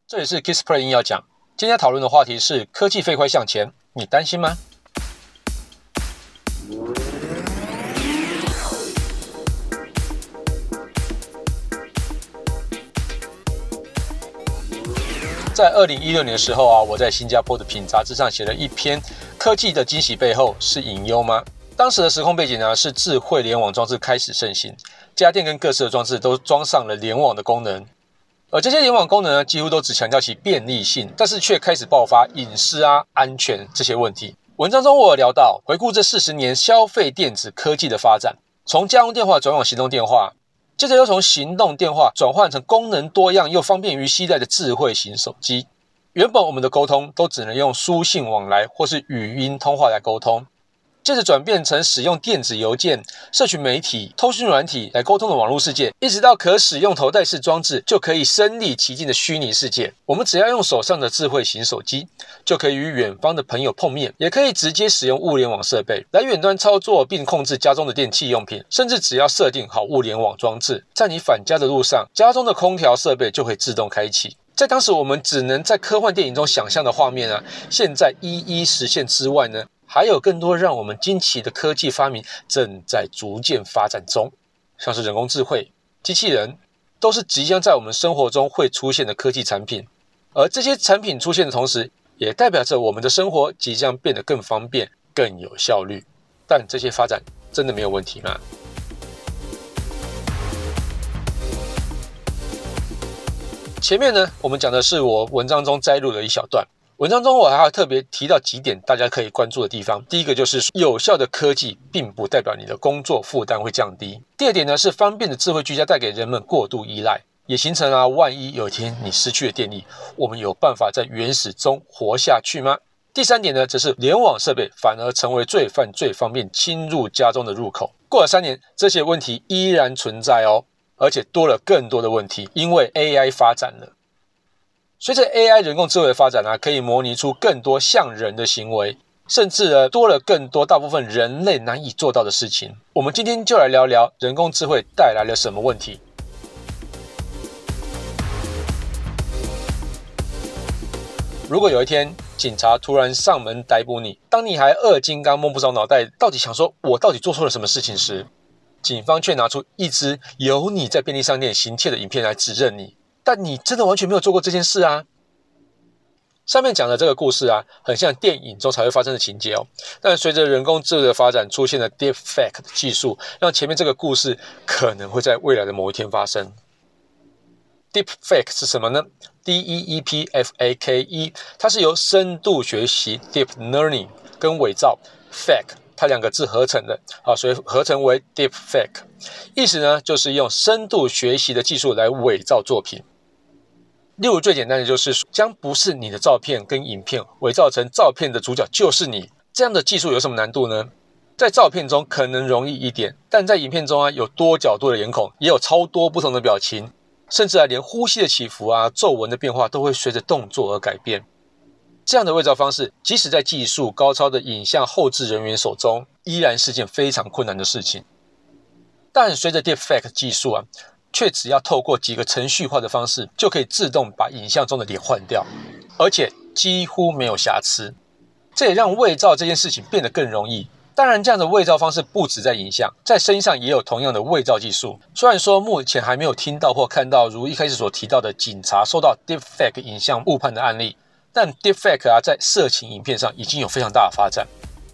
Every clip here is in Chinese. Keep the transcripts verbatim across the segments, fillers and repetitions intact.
这里是 Kissplay 硬要讲，今天讨论的话题是科技飞快向前，你担心吗？在二零一六年的时候啊，我在新加坡的品杂志上写了一篇科技的惊喜背后是隐忧吗？当时的时空背景呢是智慧联网装置开始盛行，家电跟各式的装置都装上了联网的功能。而这些联网功能呢，几乎都只强调其便利性，但是却开始爆发隐私啊、安全这些问题。文章中我有聊到，回顾这四十年消费电子科技的发展，从家用电话转往行动电话，接着又从行动电话转换成功能多样又方便于携带的智慧型手机。原本我们的沟通都只能用书信往来或是语音通话来沟通，接着转变成使用电子邮件、社群媒体、通讯软体来沟通的网络世界，一直到可使用头戴式装置就可以身临其境的虚拟世界。我们只要用手上的智慧型手机，就可以与远方的朋友碰面，也可以直接使用物联网设备来远端操作并控制家中的电器用品，甚至只要设定好物联网装置，在你返家的路上，家中的空调设备就会自动开启。在当时我们只能在科幻电影中想象的画面啊，现在一一实现之外呢，还有更多让我们惊奇的科技发明正在逐渐发展中，像是人工智慧、机器人，都是即将在我们生活中会出现的科技产品。而这些产品出现的同时，也代表着我们的生活即将变得更方便、更有效率。但这些发展真的没有问题吗？前面呢，我们讲的是我文章中摘录的一小段。文章中我还要特别提到几点大家可以关注的地方。第一个就是有效的科技并不代表你的工作负担会降低。第二点呢是方便的智慧居家带给人们过度依赖，也形成啊万一有一天你失去了电力，我们有办法在原始中活下去吗？第三点呢则是联网设备反而成为罪犯最方便侵入家中的入口。过了三年，这些问题依然存在哦，而且多了更多的问题，因为 A I 发展了。随着 A I 人工智慧的发展啊，可以模拟出更多像人的行为，甚至呢多了更多大部分人类难以做到的事情。我们今天就来聊聊人工智慧带来了什么问题。如果有一天警察突然上门逮捕你，当你还二金刚摸不着脑袋，到底想说我到底做错了什么事情时，警方却拿出一支有你在便利商店行窃的影片来指认你，但你真的完全没有做过这件事啊。上面讲的这个故事啊，很像电影中才会发生的情节哦。但随着人工智能的发展，出现了 Deepfake 的技术，让前面这个故事可能会在未来的某一天发生。Deepfake 是什么呢？ D E E P F A K E， 它是由深度学习 Deep Learning 跟伪造 Fake它两个字合成的，好，所以合成为 Deepfake。意思呢，就是用深度学习的技术来伪造作品。例如最简单的就是将不是你的照片跟影片伪造成照片的主角就是你，这样的技术有什么难度呢？在照片中可能容易一点，但在影片中啊，有多角度的脸孔，也有超多不同的表情，甚至啊连呼吸的起伏啊、皱纹的变化都会随着动作而改变。这样的伪造方式，即使在技术高超的影像后制人员手中，依然是件非常困难的事情。但随着 Deepfake 技术啊，却只要透过几个程序化的方式，就可以自动把影像中的脸换掉，而且几乎没有瑕疵。这也让伪造这件事情变得更容易。当然，这样的伪造方式不止在影像，在声音上也有同样的伪造技术。虽然说目前还没有听到或看到如一开始所提到的警察受到 Deepfake 影像误判的案例，但 Deepfake 啊，在色情影片上已经有非常大的发展。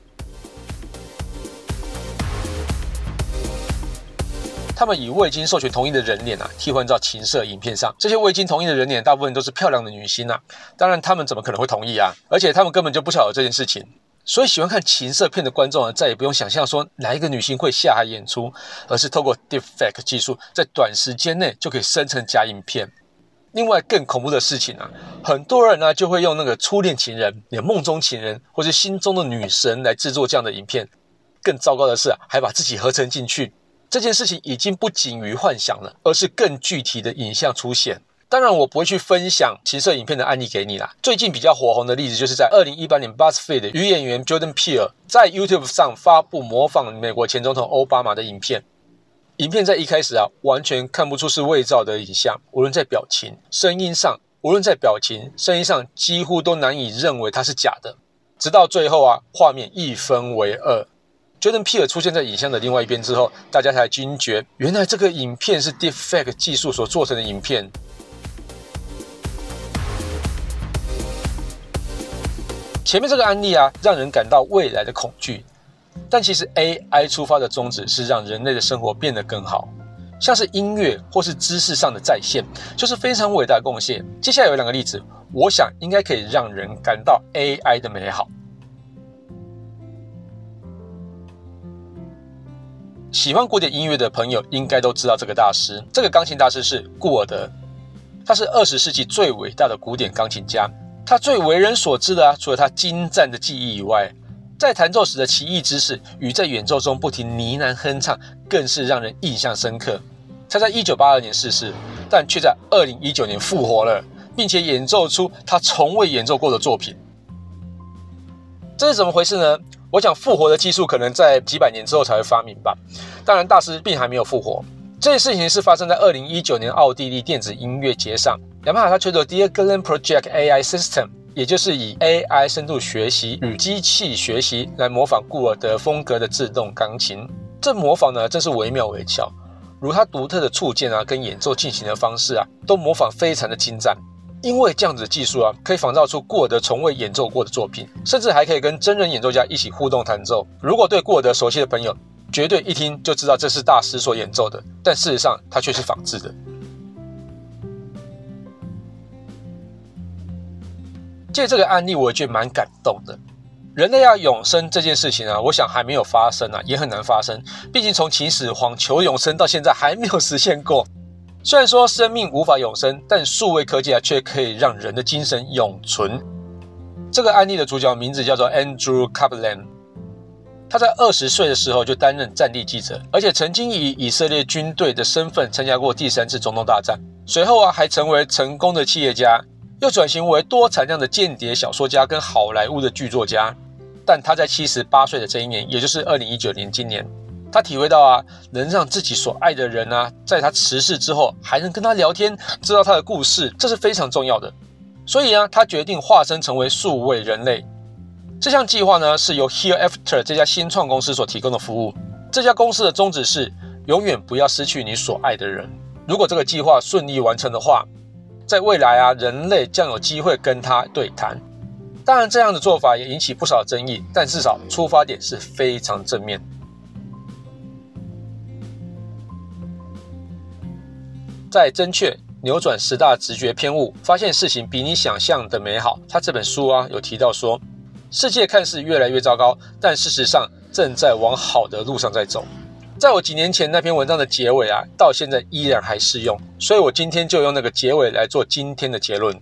他们以未经授权同意的人脸啊，替换到情色影片上。这些未经同意的人脸，大部分都是漂亮的女星啊。当然，他们怎么可能会同意啊？而且他们根本就不晓得这件事情。所以，喜欢看情色片的观众啊，再也不用想象说哪一个女星会下海演出，而是透过 Deepfake 技术，在短时间内就可以生成假影片。另外更恐怖的事情啊，很多人呢就会用那个初恋情人、你的梦中情人或是心中的女神来制作这样的影片。更糟糕的是啊，还把自己合成进去。这件事情已经不仅于幻想了，而是更具体的影像出现。当然我不会去分享情色影片的案例给你啦。最近比较火红的例子就是在二零一八年 BuzzFeed 女演员 Jordan Peele 在 YouTube 上发布模仿美国前总统奥巴马的影片。影片在一开始啊，完全看不出是伪造的影像，无论在表情、声音上， 无论在表情、声音上，几乎都难以认为它是假的。直到最后啊，画面一分为二。Jordan Peele 出现在影像的另外一边之后，大家才惊觉，原来这个影片是 Deepfake 技术所做成的影片。前面这个案例啊，让人感到未来的恐惧，但其实 A I 出发的宗旨是让人类的生活变得更好，像是音乐或是知识上的再现，就是非常伟大的贡献。接下来有两个例子，我想应该可以让人感到 A I 的美好。喜欢古典音乐的朋友应该都知道这个大师，这个钢琴大师是顾尔德，他是二十世纪最伟大的古典钢琴家。他最为人所知的啊，除了他精湛的技艺以外，在弹奏时的奇异姿势与在演奏中不停呢喃哼唱，更是让人印象深刻。他在一九八二年逝世，但却在二零一九年复活了，并且演奏出他从未演奏过的作品。这是怎么回事呢？我想复活的技术可能在几百年之后才会发明吧。当然，大师并还没有复活。这件事情是发生在二零一九年奥地利电子音乐节上，雅马哈它推出的 Dear Glenn Project A I System， 也就是以 A I 深度学习与机器学习来模仿顾尔德风格的自动钢琴。这模仿呢，真是惟妙惟肖，如他独特的触键啊，跟演奏进行的方式啊，都模仿非常的精湛。因为这样子的技术啊，可以仿造出顾尔德从未演奏过的作品，甚至还可以跟真人演奏家一起互动弹奏。如果对顾尔德熟悉的朋友，绝对一听就知道这是大师所演奏的，但事实上它却是仿制的。借这个案例，我也觉得蛮感动的。人类要永生这件事情啊，我想还没有发生啊，也很难发生。毕竟从起始皇求永生到现在还没有实现过。虽然说生命无法永生，但数位科技啊，却可以让人的精神永存。这个案例的主角名字叫做 Andrew Kaplan， 他在二十岁的时候就担任战地记者，而且曾经以以色列军队的身份参加过第三次中东大战。随后啊，还成为成功的企业家，又转型为多产量的间谍小说家跟好莱坞的剧作家。但他在七十八岁的这一年，也就是二零一九年今年，他体会到啊，能让自己所爱的人啊，在他辞世之后还能跟他聊天，知道他的故事，这是非常重要的。所以啊，他决定化身成为数位人类。这项计划呢，是由 Hereafter 这家新创公司所提供的服务。这家公司的宗旨是永远不要失去你所爱的人。如果这个计划顺利完成的话，在未来啊，人类将有机会跟他对谈。当然，这样的做法也引起不少争议，但至少出发点是非常正面。在正确扭转十大直觉偏误，发现事情比你想象的美好。他这本书啊有提到说，世界看似越来越糟糕，但事实上正在往好的路上在走。在我几年前那篇文章的结尾啊，到现在依然还适用，所以我今天就用那个结尾来做今天的结论。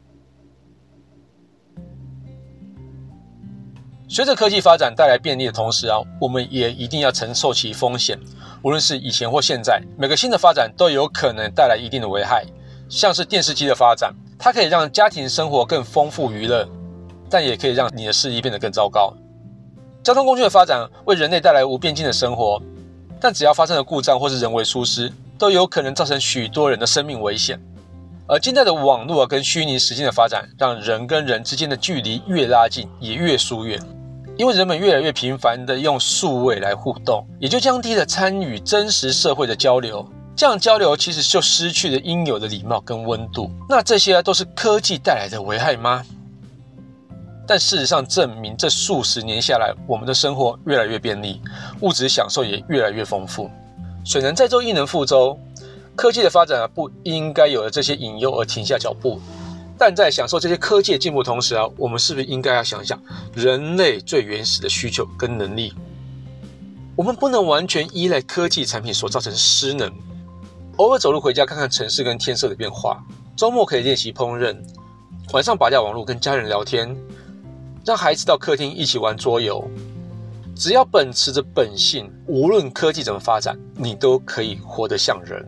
随着科技发展带来便利的同时啊，我们也一定要承受其风险。无论是以前或现在，每个新的发展都有可能带来一定的危害。像是电视机的发展，它可以让家庭生活更丰富娱乐，但也可以让你的视力变得更糟糕。交通工具的发展为人类带来无边境的生活，但只要发生了故障或是人为疏失，都有可能造成许多人的生命危险。而近代的网络跟虚拟实境的发展，让人跟人之间的距离越拉近，也越疏远。因为人们越来越频繁的用数位来互动，也就降低了参与真实社会的交流。这样交流其实就失去了应有的礼貌跟温度。那这些都是科技带来的危害吗？但事实上证明，这数十年下来，我们的生活越来越便利，物质享受也越来越丰富。水能载舟，亦能覆舟。科技的发展啊，不应该有了这些引诱而停下脚步。但在享受这些科技的进步同时啊，我们是不是应该要想想人类最原始的需求跟能力？我们不能完全依赖科技产品所造成的失能。偶尔走路回家看看城市跟天色的变化，周末可以练习烹饪，晚上拔掉网络跟家人聊天，让孩子到客厅一起玩桌游。只要秉持着本性，无论科技怎么发展，你都可以活得像人。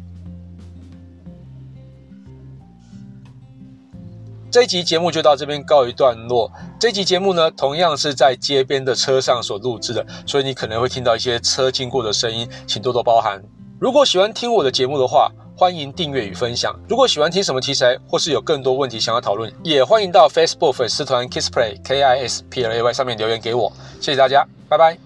这一集节目就到这边告一段落。这一集节目呢，同样是在街边的车上所录制的，所以你可能会听到一些车经过的声音，请多多包涵。如果喜欢听我的节目的话， 欢迎订阅与分享。如果喜欢听什么题材，或是有更多问题想要讨论，也欢迎到 Facebook 粉丝团 KissPlay K I S P L A Y 上面留言给我。谢谢大家，拜拜。